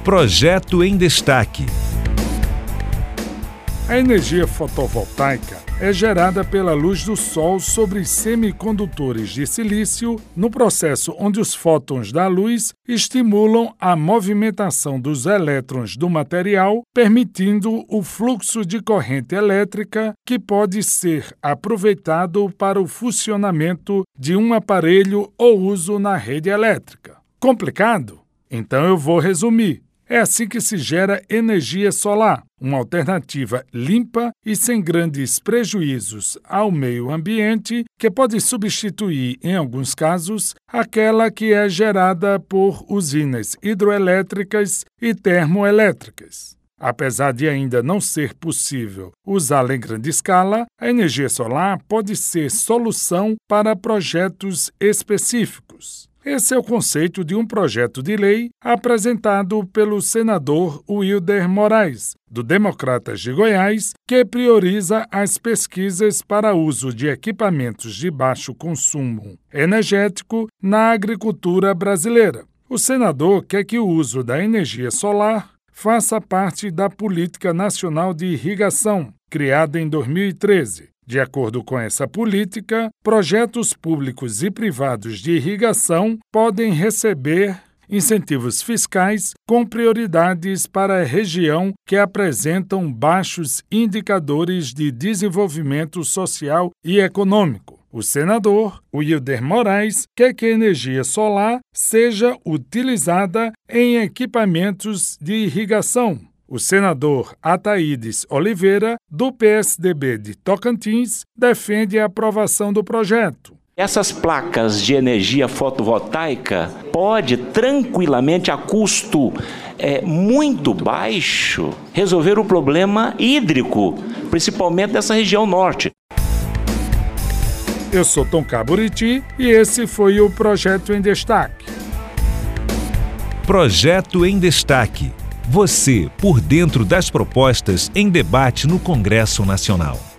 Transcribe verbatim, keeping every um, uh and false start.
Projeto em Destaque. A energia fotovoltaica é gerada pela luz do Sol sobre semicondutores de silício, no processo onde os fótons da luz estimulam a movimentação dos elétrons do material, permitindo o fluxo de corrente elétrica que pode ser aproveitado para o funcionamento de um aparelho ou uso na rede elétrica. Complicado? Então eu vou resumir. É assim que se gera energia solar, uma alternativa limpa e sem grandes prejuízos ao meio ambiente, que pode substituir, em alguns casos, aquela que é gerada por usinas hidroelétricas e termoelétricas. Apesar de ainda não ser possível usá-la em grande escala, a energia solar pode ser solução para projetos específicos. Esse é o conceito de um projeto de lei apresentado pelo senador Wilder Moraes, do Democratas de Goiás, que prioriza as pesquisas para uso de equipamentos de baixo consumo energético na agricultura brasileira. O senador quer que o uso da energia solar faça parte da Política Nacional de Irrigação, criada em dois mil e treze. De acordo com essa política, projetos públicos e privados de irrigação podem receber incentivos fiscais com prioridades para a região que apresentam baixos indicadores de desenvolvimento social e econômico. O senador Wilder Moraes quer que a energia solar seja utilizada em equipamentos de irrigação. O senador Ataídes Oliveira, do P S D B de Tocantins, defende a aprovação do projeto. Essas placas de energia fotovoltaica pode tranquilamente, a custo é, muito baixo, resolver o problema hídrico, principalmente dessa região norte. Eu sou Tom Caburiti e esse foi o Projeto em Destaque. Projeto em Destaque. Você por dentro das propostas em debate no Congresso Nacional.